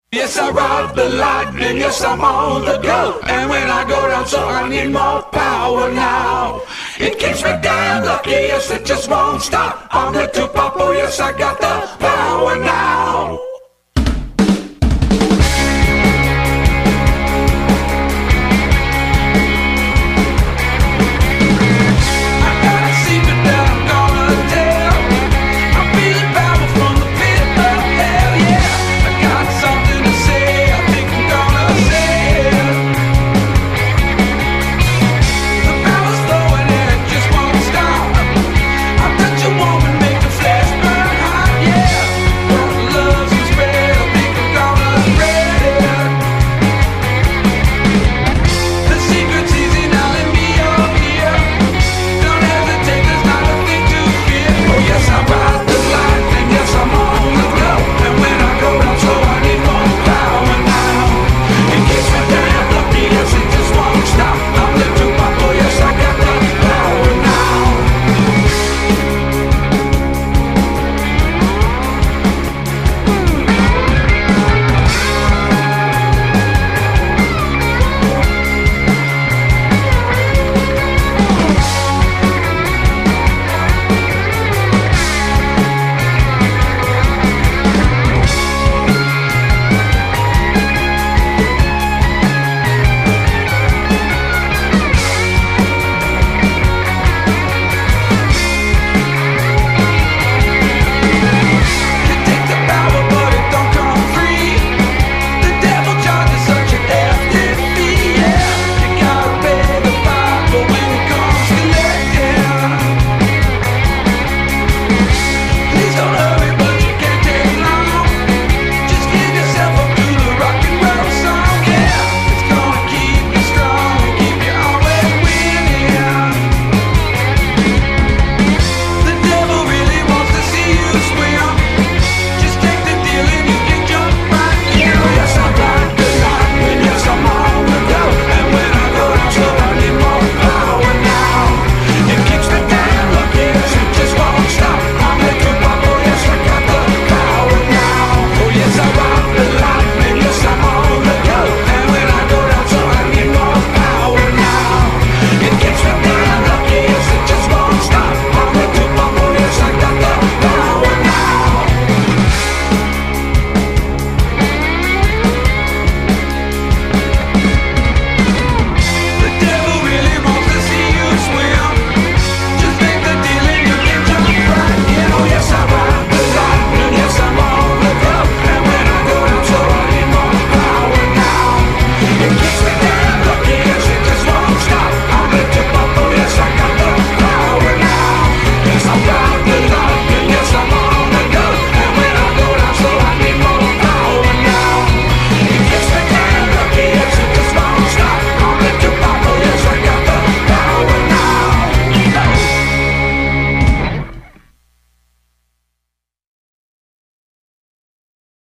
Yes, I ride the lightning, yes, I'm on the go. And when I go down, so I need more power now. It keeps me damn lucky, yes, it just won't stop. I'm the two-popo, yes, I got the power now.